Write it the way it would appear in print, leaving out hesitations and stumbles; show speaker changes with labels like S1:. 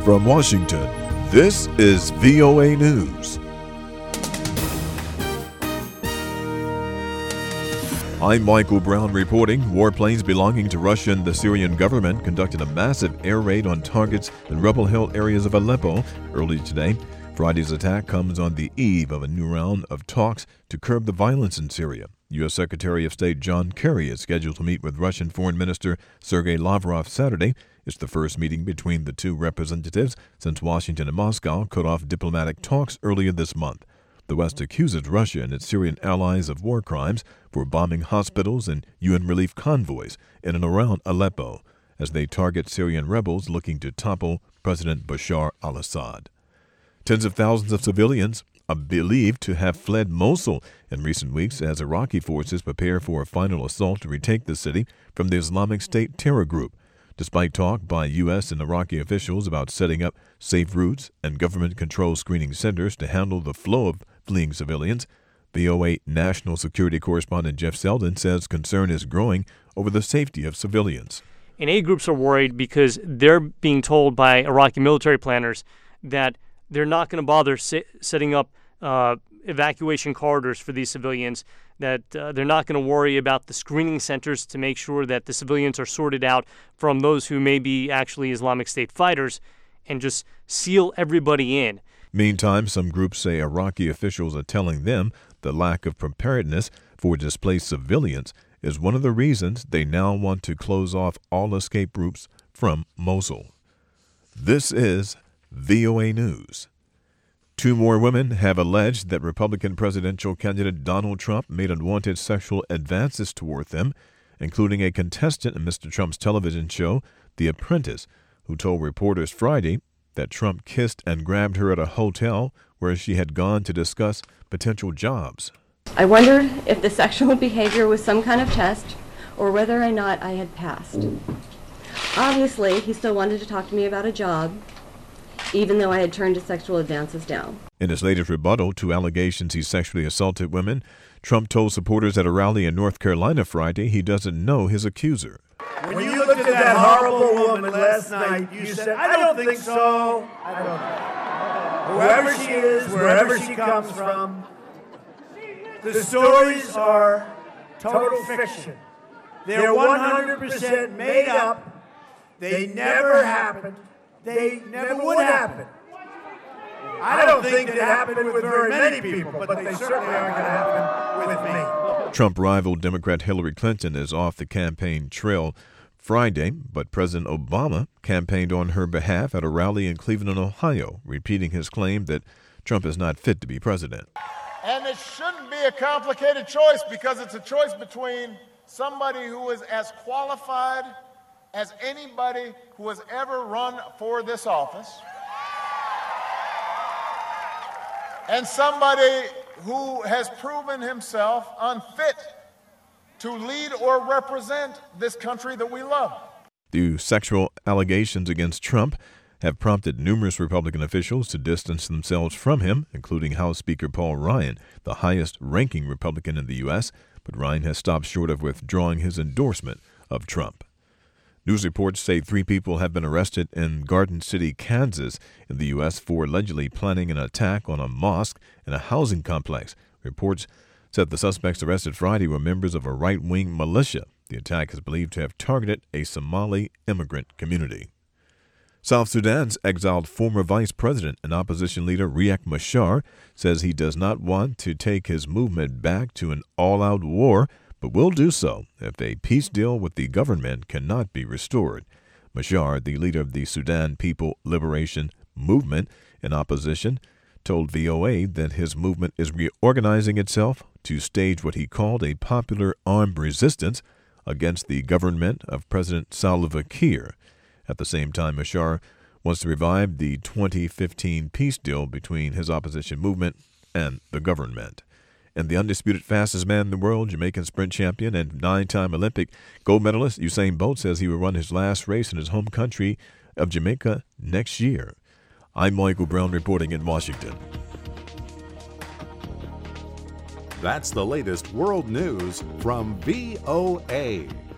S1: From Washington, this is VOA News. I'm Michael Brown reporting. Warplanes belonging to Russia and the Syrian government conducted a massive air raid on targets in rebel-held areas of Aleppo early today. Friday's attack comes on the eve of a new round of talks to curb the violence in Syria. U.S. Secretary of State John Kerry is scheduled to meet with Russian Foreign Minister Sergei Lavrov Saturday. It's the first meeting between the two representatives since Washington and Moscow cut off diplomatic talks earlier this month. The West accuses Russia and its Syrian allies of war crimes for bombing hospitals and UN relief convoys in and around Aleppo as they target Syrian rebels looking to topple President Bashar al-Assad. Tens of thousands of civilians are believed to have fled Mosul in recent weeks as Iraqi forces prepare for a final assault to retake the city from the Islamic State terror group. Despite talk by U.S. and Iraqi officials about setting up safe routes and government-controlled screening centers to handle the flow of fleeing civilians, VOA national security correspondent Jeff Selden says concern is growing over the safety of civilians.
S2: And aid groups are worried because they're being told by Iraqi military planners that they're not going to bother setting up evacuation corridors for these civilians, that they're not going to worry about the screening centers to make sure that the civilians are sorted out from those who may be actually Islamic State fighters, and just seal everybody in.
S1: Meantime, some groups say Iraqi officials are telling them the lack of preparedness for displaced civilians is one of the reasons they now want to close off all escape routes from Mosul. This is VOA News. Two more women have alleged that Republican presidential candidate Donald Trump made unwanted sexual advances toward them, including a contestant in Mr. Trump's television show, The Apprentice, who told reporters Friday that Trump kissed and grabbed her at a hotel where she had gone to discuss potential jobs.
S3: I wondered if the sexual behavior was some kind of test or whether or not I had passed. Obviously, he still wanted to talk to me about a job, even though I had turned his sexual advances down.
S1: In his latest rebuttal to allegations he sexually assaulted women, Trump told supporters at a rally in North Carolina Friday he doesn't know his accuser.
S4: When you looked at that horrible woman last night, you said, I don't think so. I don't know. Whoever she is, wherever she comes from, the stories are total fiction. They're 100% made up. They never happened. They never would happen. I don't think it happened with very many people, but they certainly aren't going to happen with me.
S1: Trump rival Democrat Hillary Clinton is off the campaign trail Friday, but President Obama campaigned on her behalf at a rally in Cleveland, Ohio, repeating his claim that Trump is not fit to be president.
S5: And it shouldn't be a complicated choice because it's a choice between somebody who is as qualified as anybody who has ever run for this office and somebody who has proven himself unfit to lead or represent this country that we love.
S1: The sexual allegations against Trump have prompted numerous Republican officials to distance themselves from him, including House Speaker Paul Ryan, the highest-ranking Republican in the U.S., but Ryan has stopped short of withdrawing his endorsement of Trump. News reports say 3 people have been arrested in Garden City, Kansas, in the U.S. for allegedly planning an attack on a mosque and a housing complex. Reports said the suspects arrested Friday were members of a right-wing militia. The attack is believed to have targeted a Somali immigrant community. South Sudan's exiled former vice president and opposition leader Riek Machar says he does not want to take his movement back to an all-out war, but will do so if a peace deal with the government cannot be restored. Machar, the leader of the Sudan People Liberation Movement in opposition, told VOA that his movement is reorganizing itself to stage what he called a popular armed resistance against the government of President Salva Kiir. At the same time, Machar wants to revive the 2015 peace deal between his opposition movement and the government. And the undisputed fastest man in the world, Jamaican sprint champion and 9-time Olympic gold medalist Usain Bolt says he will run his last race in his home country of Jamaica next year. I'm Michael Brown reporting in Washington.
S6: That's the latest world news from VOA.